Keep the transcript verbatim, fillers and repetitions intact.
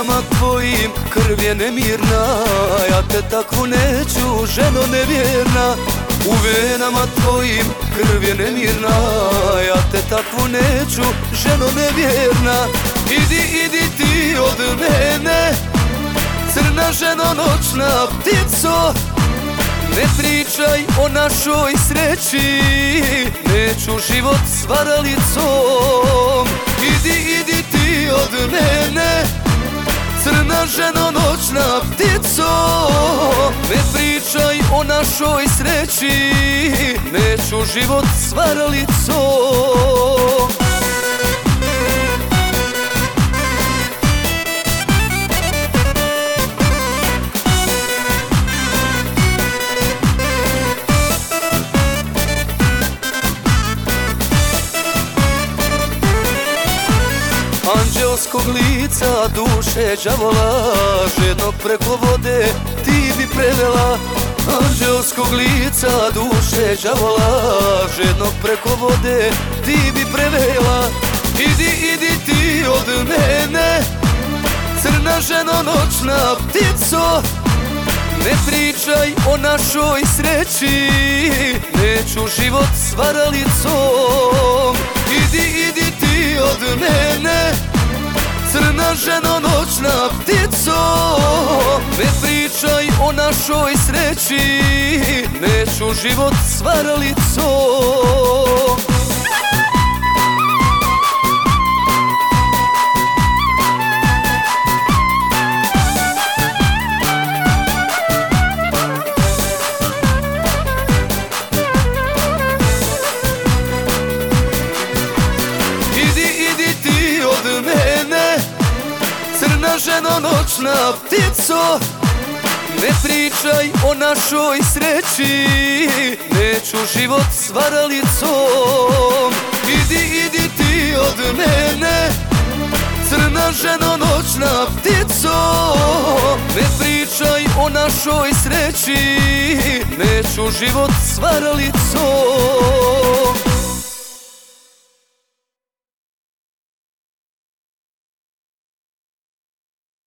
venama tvojim krv je nemirna, ja te takvu neću, ženo nevjerna. U venama tvojim krv je nemirna, ja te takvu neću, ženo nevjerna. Idi, idi ti od mene, crna ženo noćna ptico. Ne pričaj o našoj sreći, neću život s varalicom. Idi, idi ti od mene, crna ženo noćna ptico. Ne pričaj o našoj sreći, neću život s varalicom. Anđelskog lica duše đavola, žednog preko vode ti bi prevela. Anđelskog lica duše đavola, žednog preko vode ti bi prevela. Idi, idi ti od mene, crna ženo noćna ptico. Ne pričaj o našoj sreći, neću život s varalicom. Idi, idi ti od mene, crna ženo noćna ptico. Ne pričaj o našoj sreći, neću život s varalicom. Crna ženo noćna ptico, ne pričaj o našoj sreći, neću život s varalicom. Idi, idi ti od mene, crna ženo noćna ptico. Ne pričaj o našoj sreći, neću život s varalicom.